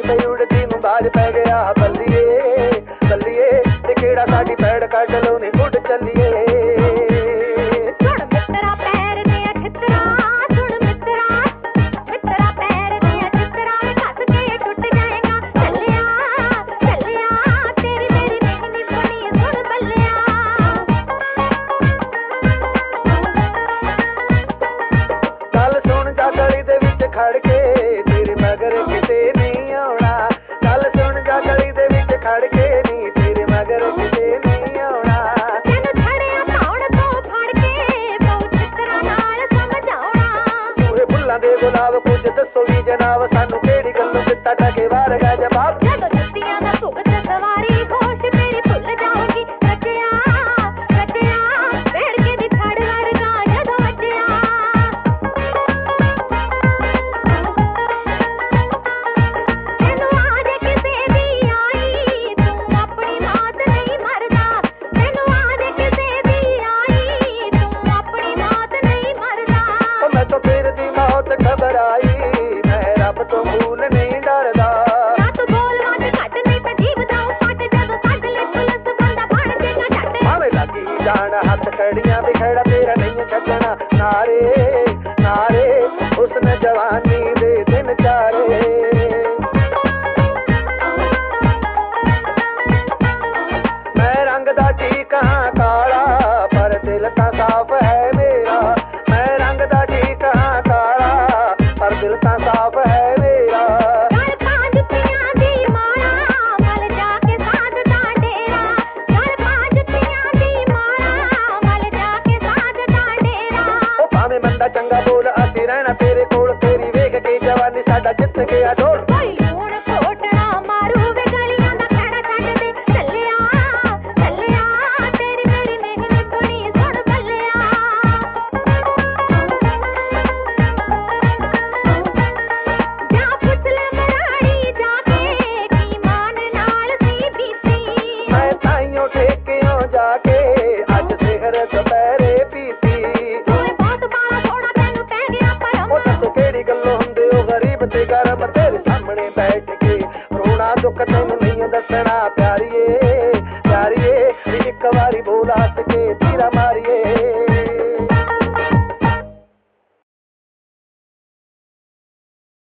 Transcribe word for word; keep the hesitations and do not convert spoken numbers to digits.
ਤੇ ਉੜਦੀ ਨੂੰ ਬਾਜ ਪੈ ਗਿਆ ਬੱਲੀਏ ਬੱਲੀਏ ਤੇ ਕਿਹੜਾ ਸਾਡੀ ਪੈੜ ਕੱਢ ਲੋ ਨੀ ਉੱਡ ਚੱਲੀਏ ਖੜ ਕੇ ਤੇਰੇ ਮਗਰ ਕਿਤੇ ਨਹੀਂ ਆਉਣਾ ਗੱਲ ਸੁਣ ਜਾ ਗਲੀ ਦੇ ਵਿੱਚ ਖੜ ਕੇ ਨੀ ਤੇਰੇ ਮਗਰ ਕਿਤੇ ਨਹੀਂ ਆਉਣਾ ਤੈਨੂੰ ਛੜਿਆ ਪਾਉਣ ਤੋਂ ਫੜ ਕੇ ਬਹੁਤ ਚਿੱਤਰਾਂ ਨਾਲ ਸਮਝਾਉਣਾ ਤੂੰ ਬੁੱਲਾਂ ਦੇ ਗੁਲਾਬ ਕੁਝ ਦੱਸੋ ਵੀ ਜਨਾਬ ਸਾਨੂੰ ਕਿਹੜੀ ਗੱਲੋਂ ਦਿੱਤਾ ਟਕੇ ਵਾਰ ਗਾ ਜਵਾਬ ਜਦੋਂ ਜੁੱਤੀਆਂ ਦਾ ਭੁਗਤ ਸਵਾਰੀ ਖੁਸ਼ ਤੇਰੀ ਭੁੱਲ ਜਾਊਗੀ ਰਚਿਆ ਰਚਿਆ ਬੈਠ ਕੇ ਦੀ ਛੜ ਵਰਗਾ ਜਦੋਂ ਵੱਜਿਆ तो फिर दी मौत घबराई मैं रब तो भूल नहीं डरदा ना तू बोल मत घट नहीं ते जीव जाऊं फट जदों फट ले पुलिस बंदा बन जाएगा झट भावे लगी जान हाथ कड़ियां भी खड़ा तेरा नहीं छड्डना नारे नारे उसने जवानी दे दिन चारे मैं रंग दा ठीक हां काला पर दिल ता साफ है मेरा मैं रंग दा दिल ता साफ है मेरा घर पांच पियां दी मारा मल जाके साथ दा डेरा घर पांच पियां दी मारा मल जाके साथ दा डेरा ओ भाਵੇਂ मंदा चंगा बोल ਅਸੀਂ ਰਹਿਣਾ तेरे कोल तेरी वेख के जवानी साडा जित गया ढोल कोई लूण कोटड़ा मारू वे गलियां दा खड़ा छੱਡ दे ਚੱਲਿਆ ਚੱਲਿਆ तेरी मेरी मेहनत बड़ी सुन ਬੱਲਿਆ ਠੇਕਿਓ ਜਾ ਕੇ ਅੱਜ ਸਿਹਰ ਦੁਪਹਿਰੇ ਪੀਤੀ ਓਏ ਬਹੁਤ ਬਾਲਾ ਥੋੜਾ ਤੈਨੂੰ ਪੈ ਗਿਆ ਪਰਮ ਉਹ ਦੱਸ ਕਿਹੜੀ ਗੱਲੋਂ ਹੁੰਦੇ ਹੋ ਗਰੀਬ ਤੇ ਗਰਮ ਤੇਰੇ ਸਾਹਮਣੇ ਬੈਠ ਕੇ ਰੋਣਾ ਦੁੱਖ ਤੈਨੂੰ ਨਹੀਂ ਦੱਸਣਾ ਪਿਆਰੀਏ ਪਿਆਰੀਏ ਇੱਕ ਵਾਰੀ ਬੋਲ ਹੱਸ ਕੇ ਤੀਰਾ ਮਾਰ